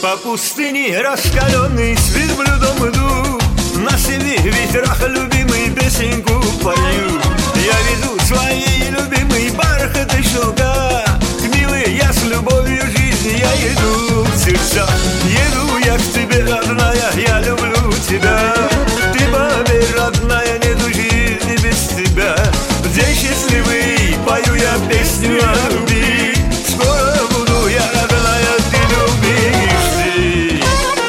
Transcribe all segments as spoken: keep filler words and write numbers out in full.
По пустыне раскаленный с верблюдом иду, на семи ветрах любимый песенку пою. Я веду своей любимой бархат и шелка, к милой я с любовью жизни я иду в сердца. Еду я к тебе, родная, я люблю тебя. Ты поверь, родная, нету жизни без тебя. День счастливый, пою я песню о любви. Скоро буду я, родная, ты любишь ты.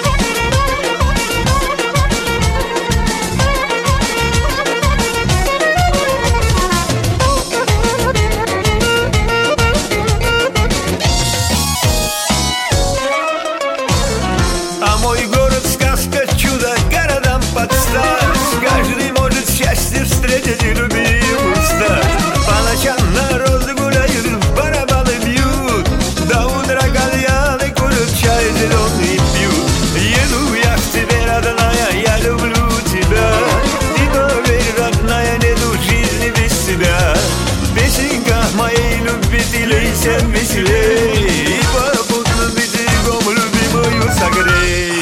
А мой город сказка, чудо, городам подстать. Каждый может счастье встретить и любимым стать. По ночам народы гуляют, барабаны бьют, до утра кальяны курят, чай зеленый пьют. Еду я к тебе, родная, я люблю тебя. И поверь, родная, нету жизни без тебя. Песенка моей любви, ты лейся веселей, и попутно берегом любимую согрей.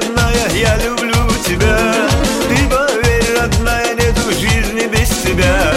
Я люблю тебя, ты поверь, родная, нету жизни без тебя.